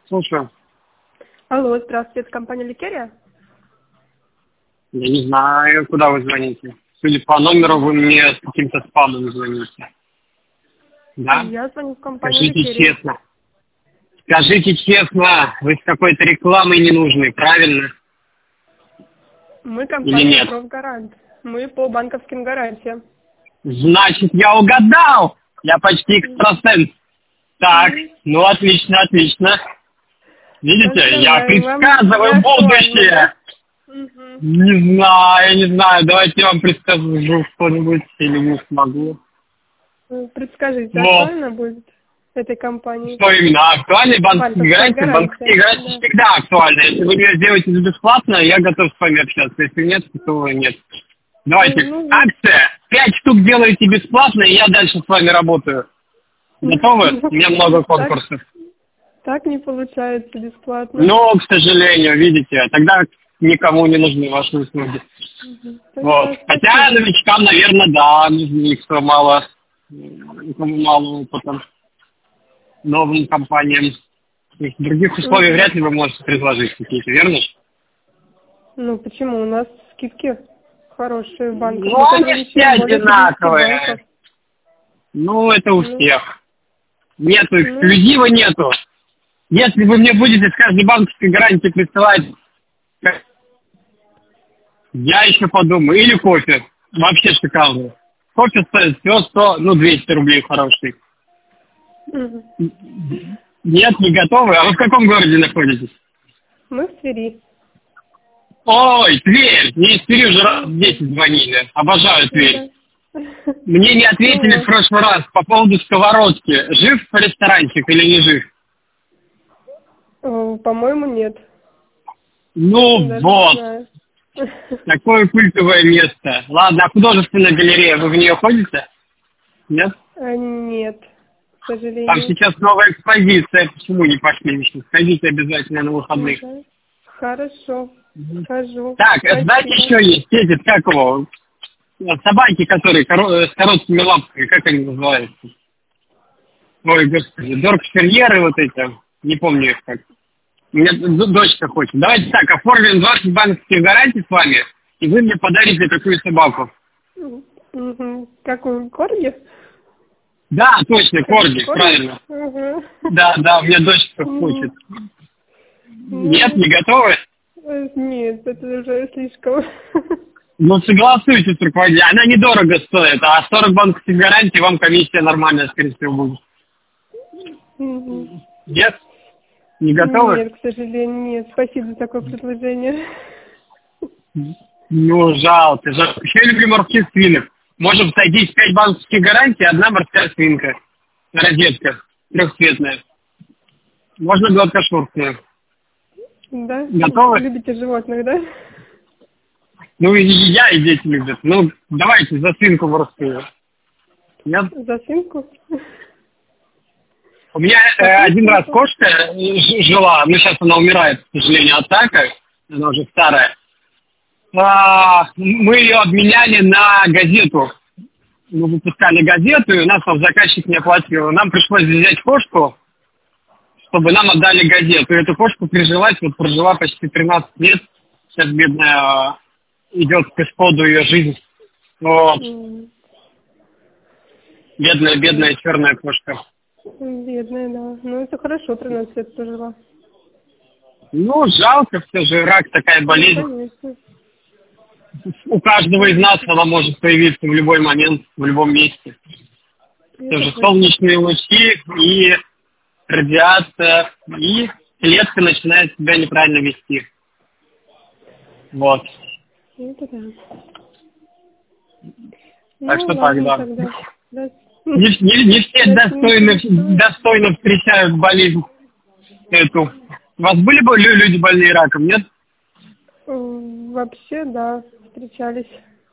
Слушаю. Алло, здравствуйте, это компания Ликерия? Я не знаю, куда вы звоните. Судя по номеру, вы мне с каким-то спамом звоните. Да? Я звоню в компанию Скажите Ликерия. честно. Скажите честно, вы с какой-то рекламой ненужной, правильно? Мы Или компания нет? Профгарант. Мы по банковским гарантиям. Значит, я угадал! Я почти экстрасенс. Так, ну отлично, отлично. Видите, я Поздравляю, вам не предсказываю актуально, будущее. да? Мгм. Не знаю. Давайте я вам предскажу что-нибудь или не смогу. Предскажите, Вот. актуально будет этой компании? Что именно? Актуальные банковские Банковская гарантии? Банковские гарантия, гарантии да. всегда актуальны. Если вы мне сделаете это бесплатно, я готов с вами общаться. Если нет, то нет. Давайте. Ну, Акция. 5 штук делаете бесплатно, и я дальше с вами работаю. Готовы? У меня много конкурсов. так не получается бесплатно. Но, к сожалению, видите, тогда никому не нужны ваши услуги. Вот. Поняла, Хотя спасибо. новичкам, наверное, да, нужны, кто мало, кому мало опыта, новым компаниям. То есть в других условиях вряд ли вы можете предложить какие-то, верно? Ну, почему? У нас скидки хорошие в банках. Ну, Мы с они все ограничением более 50 одинаковые. банков. Ну, это у Ну, всех. Нету ну, эксклюзива, нету. Если вы мне будете с каждой банковской гарантии присылать, я еще подумаю. Или кофе. Вообще шикарно. Кофе стоит всего 100, 200 рублей хороший. мгм. Нет, не готовы. А вы в каком городе находитесь? Мы в Твери. Ой, Тверь! Мне из Твери уже раз 10 звонили. Обожаю Тверь. Да. Мне не ответили Ну в прошлый раз по поводу сковородки. Жив ресторанчик или не жив? вот. По-моему, нет. Ну Даже не вот, знаю. такое культовое место. Ладно, а художественная галерея, вы в нее ходите? Нет? Нет, к Там сожалению. сейчас новая экспозиция. Почему не пошли еще? Сходите обязательно на выходных. Да. Хорошо, схожу. Так, знаете, Спасибо. еще есть эти, как его, собаки, которые с короткими лапками, как они называются? Ой, господи, доркштерьеры вот эти, не помню их как. У меня дочка хочет. Давайте так, оформим 20 банковских гарантий с вами, и вы мне подарите такую собаку. Мгм. Какую? Корги? Да, точно, корги, Корги? правильно. Ага. Да, у меня дочка хочет. Нет, Ну, не готовы? нет, это уже слишком. Ну, согласуйтесь, руководитель. Она недорого стоит, а 40 банковских гарантий вам комиссия нормальная, скорее всего, будет. Мгм. Нет? Не готовы? Нет, к сожалению, нет. Спасибо за такое предложение. Ну, жалко. Еще я люблю морских свинок. Можем сойтись 5 банковских гарантий, одна морская свинка. Розетка. Трехцветная. Можно гладкошерстную. Да? Готовы? Любите животных, да? Ну, и я, и дети любят. Ну, давайте за свинку морскую. Нет? За свинку? У меня один раз кошка жила, ну, сейчас она умирает, к сожалению, от рака. Она уже старая. Мы ее обменяли на газету. Мы выпускали газету, и у нас там заказчик не оплатил. Нам пришлось взять кошку, чтобы нам отдали газету. И эту кошку прижилась, вот прожила почти 13 лет. Сейчас бедная идет к исходу ее жизнь. Вот. Бедная черная кошка. Бедная, да. Ну, это хорошо, 13 лет прожила. Ну, жалко, все же рак такая болезнь. Конечно. У каждого из нас она может появиться в любой момент, в любом месте. Это Тоже точно. солнечные лучи и радиация, и клетка начинает себя неправильно вести. Вот. Это да. Так Ну, что ладно так, да. тогда. Да. Не все Да, достойно встречают болезнь эту. У вас были бы люди больные раком, нет? Вообще, да, встречались.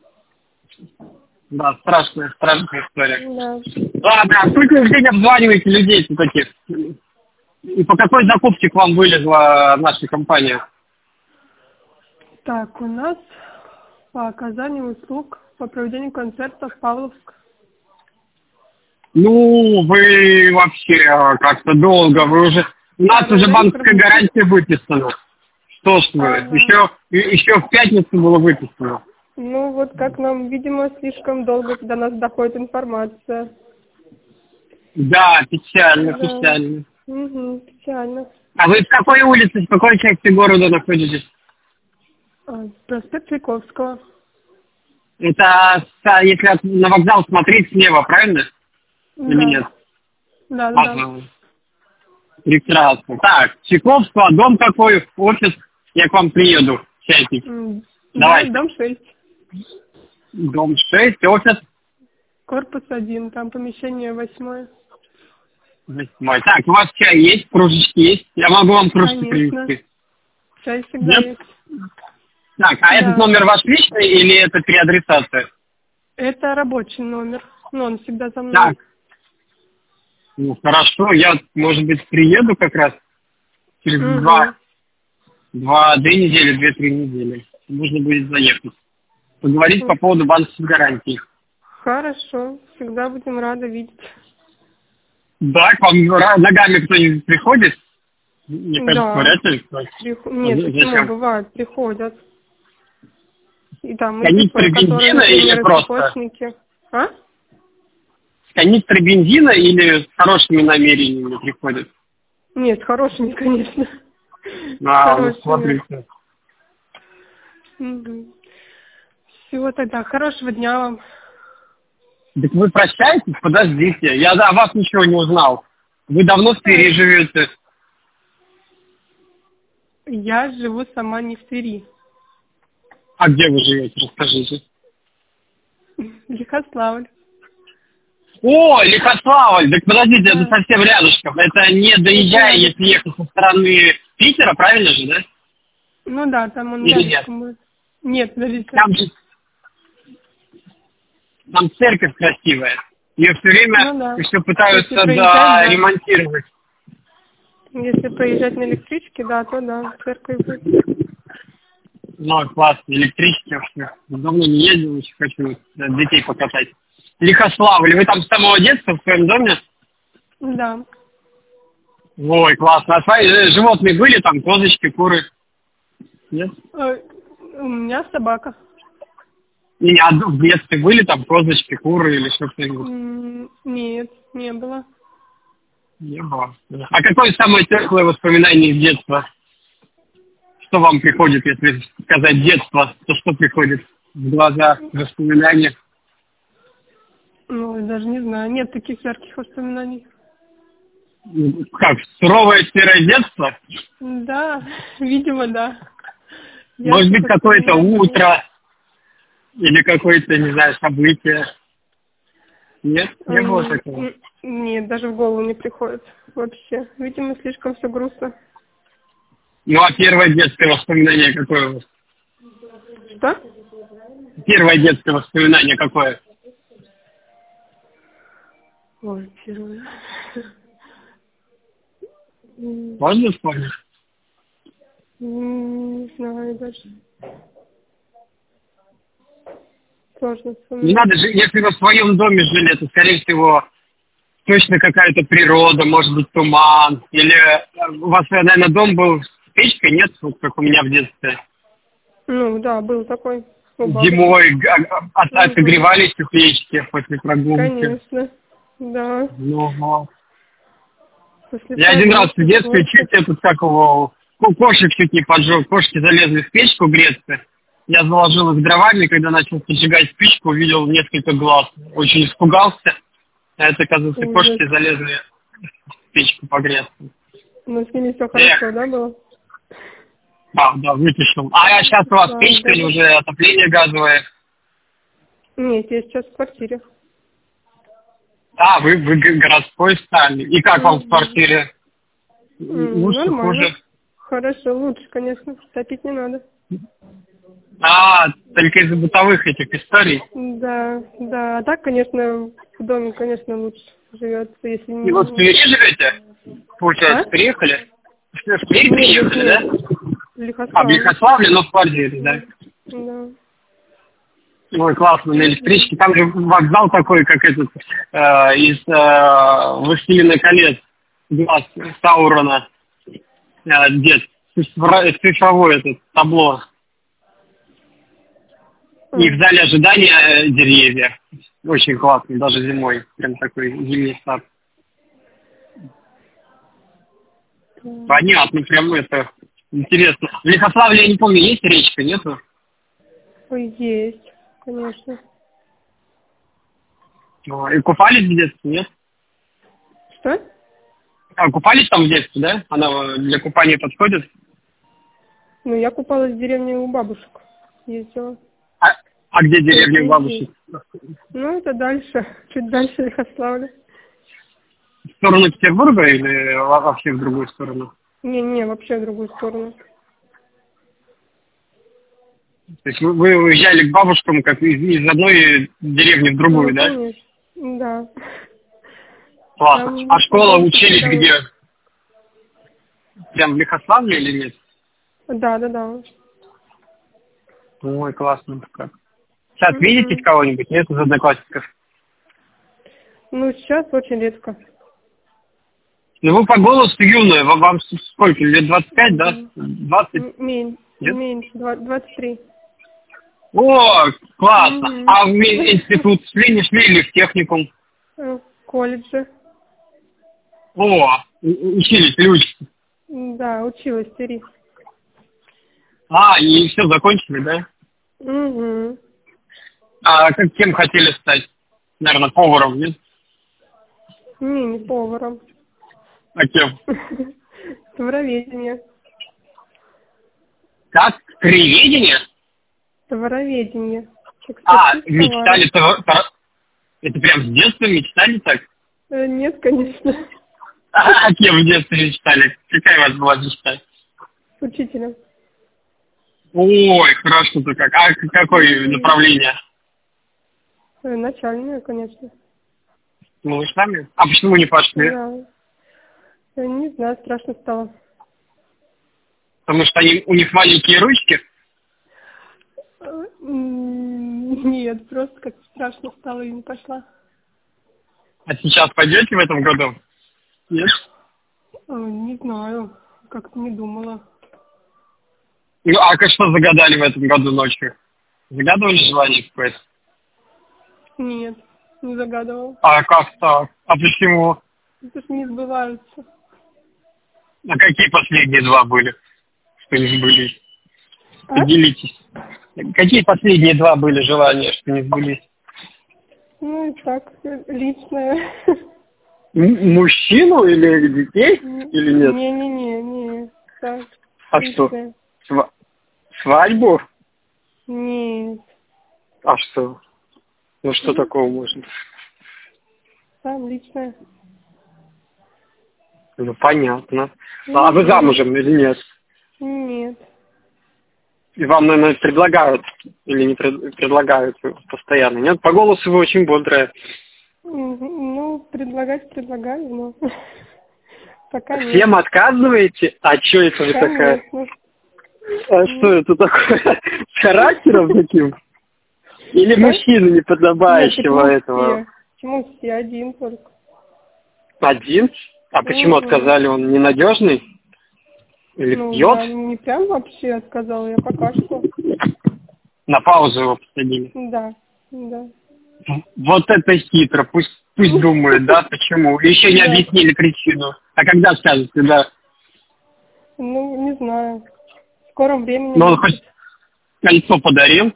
Да, страшная история. Да. Ладно, а сколько вы в день обзваниваете людей таких? И по какой закупке к вам вылезла наша компания? Так, у нас по оказанию услуг по проведению концертов Павловск. Ну, вы вообще как-то долго, вы У нас Да, уже да, банковская информация. гарантия выписана. Что ж вы, Ага. еще в пятницу было выписано. Ну, вот как нам, видимо, слишком долго до нас доходит информация. Да, печально, Да. печально. Угу, печально. А вы в какой улице, в какой части города находитесь? Проспект Чайковского. Это если на вокзал смотреть слева, правильно? Или нет? Да, да, да. Ага. Прекрасно. Так, Чайковского, дом какой, офис, я к вам приеду, чайник. Да, Давайте. дом 6. Дом 6, офис Корпус 1, там помещение 8. 8. Так, у вас чай есть, кружечки есть? Я могу вам кружки Конечно. принести. Чай всегда Нет? есть. Так, а этот Да. номер ваш личный или это переадресация? Это рабочий номер. Ну, он всегда со мной. Так, ну хорошо, я, может быть, приеду как раз через Угу. 2 недели, 2-3 недели. Можно будет заехать. Поговорить по поводу банковских гарантий. Хорошо. Всегда будем рады видеть. Да, к вам ногами кто-нибудь приходит? Мне кажется, Да. вряд ли. Нет, почему? Зачем? Бывает, приходят. И там и Канистры такое, которые, бензина или например, просто? цепочники. А? Канистры бензина или с хорошими намерениями приходят? Нет, хорошими, конечно. А, ну Хорошими. смотрите. Угу. Всего тогда. Хорошего дня вам. Так вы прощаетесь? Подождите. Я о вас ничего не узнал. Вы давно в Твери живете? Я живу сама не в Твери. А где вы живете? Расскажите. Лихославль. О, Лихославль! Так подождите, это Да. совсем рядышком. Это не доезжая, если ехать со стороны Питера, правильно же, да? Ну да, там он Или нет? рядышком будет. Нет, подождите. Там же там церковь красивая. Ее все время Ну да. все пытаются Если проезжать, да. ремонтировать. Если проезжать на электричке, да, то да, церковь будет. Ну, классно, электрички вообще. Давно не ездил, очень хочу детей покатать. Лихославль, вы там с самого детства в своем доме? Да. Ой, классно. А свои животные были там, козочки, куры? Нет? У меня собака. Не, а в детстве были там козочки, куры или что-то? Нет, не было. Не было. А какое самое теплое воспоминание из детства? Что вам приходит, если сказать детство, то что приходит в глаза, в воспоминаниях? Ну, даже не знаю, нет таких ярких воспоминаний. Как, суровое серое детство? Да, видимо, да. Может быть, Ярких какое-то воспоминаний нет. утро или какое-то, не знаю, событие? Нет? Не было такого? Нет, даже в голову не приходит вообще. Видимо, слишком все грустно. Ну, а первое детское воспоминание какое у вас? Что? Первое детское воспоминание какое? Ой, первое. Можно вспомнить? Не знаю даже. Сложно Не вспомнить. надо же, если вы в своем доме жили, то, скорее всего, точно какая-то природа, может быть, туман. Или у вас, наверное, дом был с печкой, нет? Вот как у меня в детстве. Ну, да, был такой. у бабушки. Зимой отогревались у печки после прогулки. Конечно, да. Ну, вот. После Я один раз в прогулки детстве просто. чуть этот, как его, кошек чуть не поджег. Кошки залезли в печку греться. Я заложил их дровами, когда начал поджигать спичку, увидел несколько глаз. Очень испугался. А это, оказывается, Ужас. кошки залезли в печку погреться. Но с ними все хорошо, да, было? Да, вытащил. А сейчас у вас Да, печка да. или уже отопление газовое? Нет, я сейчас в квартире. А, вы городской стали. И как вам в квартире? Лучше, Нормально. хуже? Хорошо, лучше, конечно. Топить не надо. А, только из-за бытовых этих историй. Да, да. А так, конечно, в доме, конечно, лучше живется, если не... И вот в Твери живете? Получается, А? приехали? В Тверь приехали, да? В А, в Лихославле. Лихославле, но в квартире, да? Да. Ой, классно, на электричке. Там же вокзал такой, как этот, из «Властелина колец», глаз Саурона. Дед, цифровое этот табло. И в зале ожидания деревья. Очень классно, даже зимой. Прям такой зимний сад. Понятно, прям это интересно. В Лихославле, я не помню, есть речка, нету? Ой, есть, конечно. И купались в детстве, нет? Что? Купались там в детстве, да? Она для купания подходит? Ну, я купалась в деревне у бабушек. Ездила. А где деревня бабушек? Ну, это дальше, чуть дальше Лихославля. В сторону Петербурга или вообще в другую сторону? Не, вообще в другую сторону. То есть вы уезжали к бабушкам как из одной деревни в другую, Ну, да? конечно. Да. Классно. Там А школа бабушка учились всегда- где? Прям в Лихославле или нет? Да. Ой, классно. Как. Сейчас видите кого-нибудь? Нет из одноклассников? Ну, сейчас очень редко. Ну вы по голосу юная, вам сколько, лет 25, да? 20? Меньше, 23. О, классно. А в институт шли, не шли или в техникум? В колледже. О, учились или учитесь? Да, училась в Твери. И все, закончили, да? Угу. А кем хотели стать? Наверное, поваром, нет? Не поваром. А кем? Товароведение. Как? Краеведение? Товароведение. Мечтали Это прям с детства мечтали так? Нет, конечно. А кем в детстве мечтали? Какая у вас была мечта? Учителем. Ой, хорошо-то как. А какое направление? Начальное, конечно. Ну, вы сами? А почему не пошли? Да. Не знаю, страшно стало. Потому что у них маленькие ручки? Нет, просто как-то страшно стало и не пошла. А сейчас пойдете в этом году? Нет? Не знаю, как-то не думала. Ну, а что загадали в этом году ночью? Загадывали желание какое-то? Нет, не загадывала. А как так? А почему? Это ж не сбываются. А какие последние два были, что не сбылись? Поделитесь. Какие последние два были желания, что не сбылись? Ну и так, личное. Мужчину или детей? Или нет? Не. Так, А личное. что? Свадьбу? Нет. А что? Ну что такого можно? Там личное. Ну понятно. А вы замужем или нет? Нет. И вам, наверное, предлагают или не предлагают постоянно? Нет? По голосу вы очень бодрая. Ну, предлагаю, но пока нет. Всем отказываете? А что это вы такая? А что это такое? С характером таким? Или мужчина неподобающего этого? Почему все? Один только. Один? А почему отказали? Он ненадежный? Или пьет? Я не прям вообще отказала, я пока что. На паузу его посадили? Да. Вот это хитро. Пусть думает, да, почему. Еще не объяснили причину. А когда скажете, да? Ну, не знаю. В скором времени. Ну, он хоть кольцо подарил?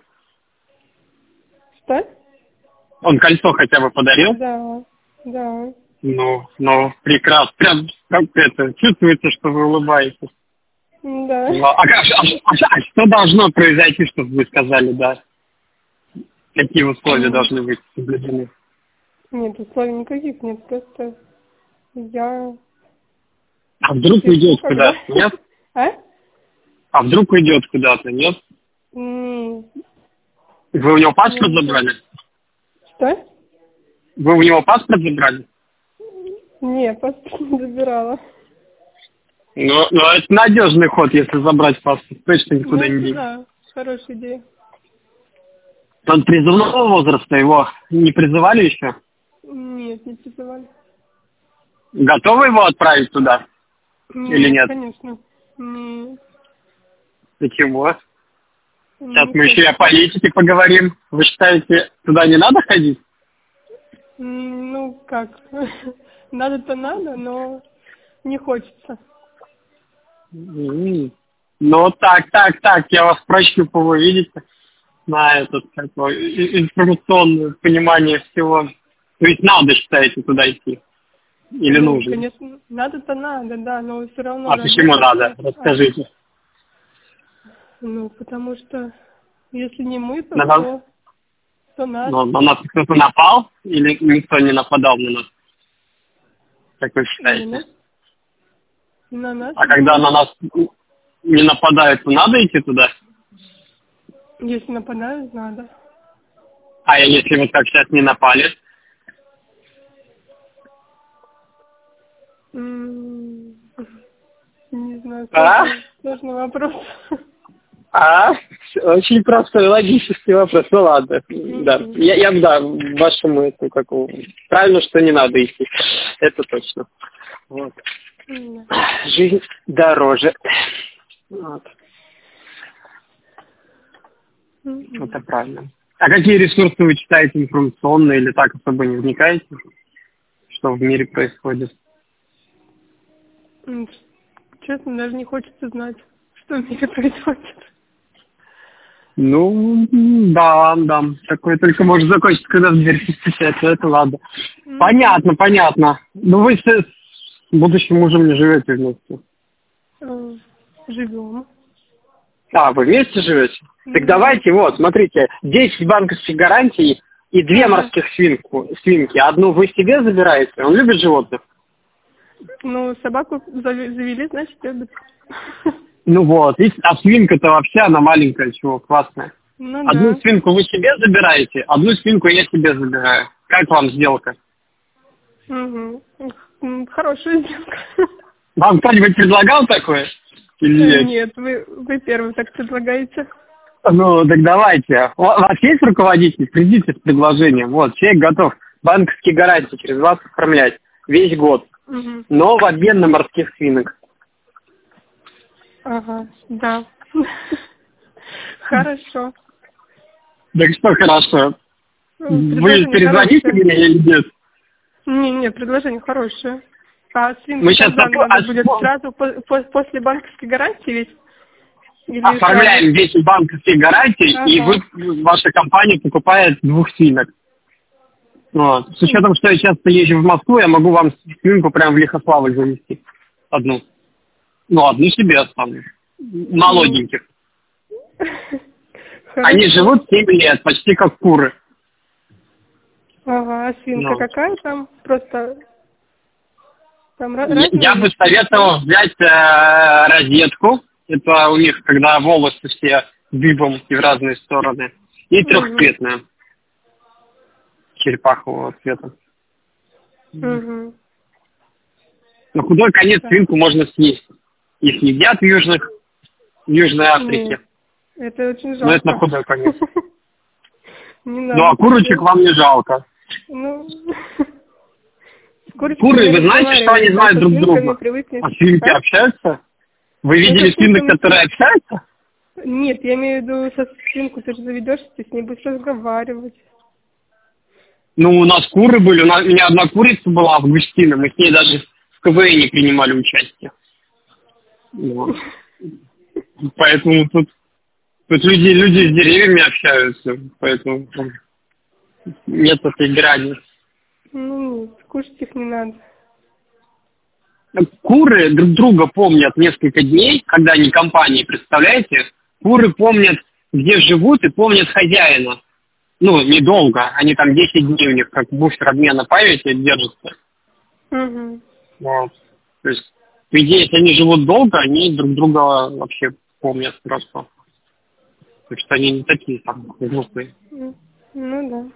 Что? Он кольцо хотя бы подарил? Да. Ну, прекрасно. Прям как это, чувствуется, что вы улыбаетесь. Да. А что должно произойти, чтобы вы сказали, да? Какие условия должны быть соблюдены? Нет, условий никаких нет, просто я... А вдруг уйдет куда-то, нет? А вдруг уйдет куда-то, нет? Нет. Вы у него паспорт забрали? Что? Вы у него паспорт забрали? Нет, паспорт не забирала. Ну, это надежный ход, если забрать паспорт. Точно никуда не денется. Да, хорошая идея. Он призывного возраста, его не призывали еще? Нет, не призывали. Готовы его отправить туда? Или нет? Конечно. Нет. Почему? Сейчас Не мы еще и о политике поговорим. Вы считаете, туда не надо ходить? Ну, как? Надо-то надо, но не хочется. Ну, так, я вас прощупываю, видите, на этот, информационное понимание всего. То есть надо, считаете, туда идти? Или Ну, нужно? конечно, надо-то надо, да, но все равно... А почему надо? Расскажите. Ну, потому что если не мы, то На нас, то нас. на нас кто-то напал или никто не нападал на нас? Как вы считаете? На нас. А когда на нас не нападают, то надо идти туда? Если нападают, надо. А если вот как сейчас не напали? Не знаю, сложный вопрос. Очень простой логический вопрос. Ну ладно, да. Я вашему этому какому. Правильно, что не надо идти. Это точно. Вот. Жизнь дороже. Вот. Это правильно. А какие ресурсы вы читаете информационные или так особо не вникаете? Что в мире происходит? Честно, даже не хочется знать, что в мире происходит. Ну, да. Такое только может закончиться, когда в дверь стучаться. Это ладно. Понятно. Ну, вы с будущим мужем не живете вместе? Живем. Вы вместе живете? Так давайте, вот, смотрите, 10 банковских гарантий и 2 морских свинки. Одну вы себе забираете? Он любит животных? Ну, собаку завели, значит, любит. Ну вот, а свинка-то вообще, она маленькая, чего, классная. Ну, одну свинку вы себе забираете, одну свинку я себе забираю. Как вам сделка? Угу. Хорошая сделка. Вам кто-нибудь предлагал такое? Или нет, вы первый так предлагаете. Ну, так давайте. У вас есть руководитель? Придите с предложением. Вот, человек готов банковские гарантии через вас оформлять весь год. Но в обмен на морских свинок. Ага, да. Хорошо. Так что хорошо. Вы перезвоните мне или нет? Не, предложение хорошее. А свинки мы сейчас надо будет сразу после банковской гарантии ведь? Оформляем 10 банковских гарантий, и ваша компания покупает 2 свинок. Вот. С учетом, что я часто езжу в Москву, я могу вам свинку прямо в Лихославль завести. Одну. Ну, одну себе оставлю. Молоденьких. Они живут 7 лет, почти как куры. Ага, а свинка какая там? Просто... Там я бы советовал взять розетку. Это у них, когда волосы все дыбом и в разные стороны. И трехцветная. Черепахового цвета. На худой конец свинку можно съесть. Их едят в Южной Африке. Это очень жалко. Но это на худой конец. Ну, а курочек вам не жалко. Куры, вы знаете, что они знают друг друга? А свинки общаются? Вы видели свинок, которые общаются? Нет, я имею в виду, со свинку ты же заведешься, ты с ней будешь разговаривать. Ну, у нас куры были, у меня одна курица была, Августина, мы с ней даже в КВН принимали участие. Вот. Поэтому тут люди с деревьями общаются, поэтому нет этой грани. Ну, кушать их не надо. Куры друг друга помнят несколько дней, когда они компании, представляете? Куры помнят, где живут, и помнят хозяина. Ну, недолго. Они там 10 дней у них, как буфер обмена памяти, держатся. Вот. То есть, по идее, если они живут долго, они друг друга вообще помнят просто. Так что они не такие там глупые. Ну да.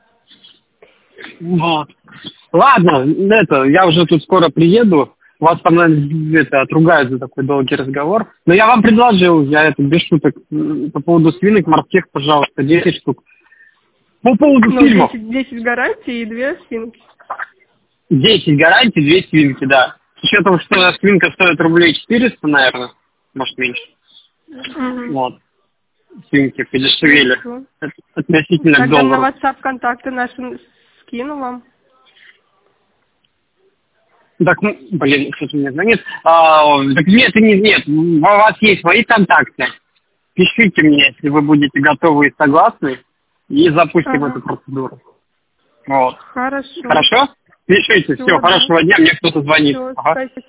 Вот. Ладно, я уже тут скоро приеду. Вас там, наверное, отругают за такой долгий разговор. Но я вам предложил, без шуток, по поводу свинок морских, пожалуйста, 10 штук. По поводу фильмов. 10 гарантий и 2 свинки. 10 гарантий, 2 свинки, да. С учетом, что свинка стоит рублей 400, наверное. может меньше. Мгм. Вот. Снимки подешевели. Хорошо. Относительно к Тогда на доллару. WhatsApp контакты наши скину вам. Так, ну, блин, кто-то мне звонит. Так нет, нет, у вас есть мои контакты. Пишите мне, если вы будете готовы и согласны, и запустим Ага. эту процедуру. Вот. Хорошо. Хорошо? Пишите. Все, Всё, да. хорошего дня. Мне кто-то звонит. Всё, Ага. спасибо.